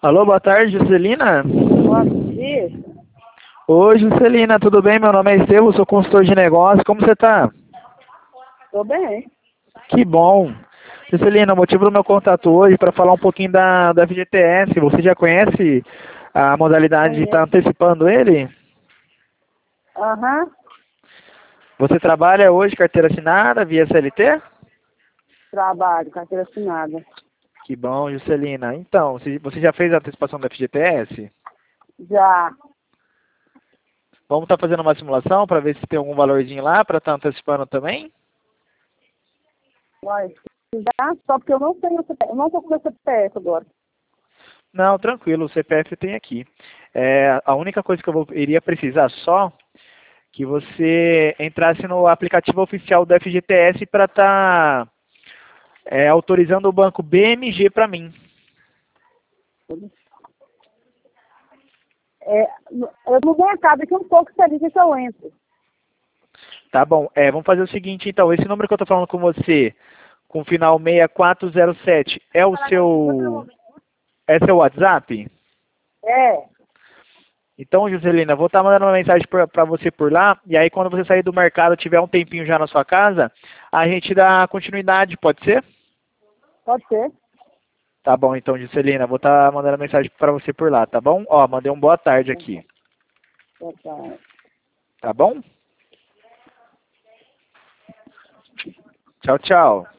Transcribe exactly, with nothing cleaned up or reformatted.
Alô, boa tarde, Juscelina. Bom dia. Oi, Juscelina, tudo bem? Meu nome é Estevam, sou consultor de negócios. Como você tá? Tô bem. Que bom. Juscelina, o motivo do meu contato hoje é para falar um pouquinho da, da F G T S. Você já conhece a modalidade de estar Conheço. antecipando ele? Aham. Você trabalha hoje carteira assinada via C L T? Trabalho, carteira assinada. Que bom, Juscelina. Então, se- você já fez a antecipação da F G T S? Já. Vamos estar fazendo uma simulação para ver se tem algum valorzinho lá para estar antecipando também? Uai, já, só porque eu não tenho C P F. Eu não tô com meu C P F agora. Não, tranquilo, o C P F tem aqui. É, a única coisa que eu vou- iria precisar só que você entrasse no aplicativo oficial do F G T S para estar autorizando o banco B M G para mim. É, eu não vou entrar daqui um pouco, você diz que eu entro. Tá bom, é, vamos fazer o seguinte então, esse número que eu estou falando com você, com o final seis quatro zero sete, é o seu, é seu WhatsApp? É. Então, Juscelina, vou estar mandando uma mensagem para você por lá, e aí quando você sair do mercado, tiver um tempinho já na sua casa, a gente dá continuidade, pode ser? Pode ser. Tá bom, então, Juscelina, vou estar mandando mensagem para você por lá, tá bom? Ó, mandei um boa tarde aqui, Pode ser. tá bom? Tchau, tchau.